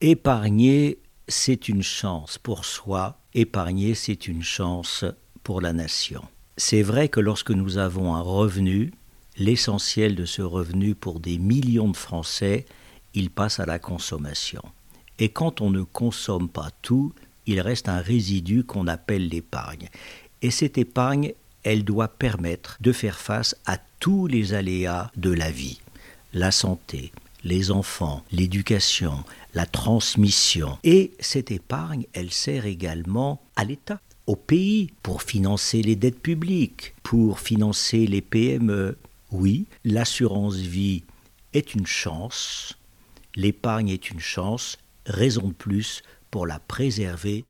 Épargner, c'est une chance pour soi. Épargner, c'est une chance pour la nation. C'est vrai que lorsque nous avons un revenu, l'essentiel de ce revenu pour des millions de Français, il passe à la consommation. Et quand on ne consomme pas tout, il reste un résidu qu'on appelle l'épargne. Et cette épargne, elle doit permettre de faire face à tous les aléas de la vie. La santé, les enfants, l'éducation, la transmission. Et cette épargne, elle sert également à l'État, au pays, pour financer les dettes publiques, pour financer les PME. Oui, l'assurance vie est une chance, l'épargne est une chance, raison de plus pour la préserver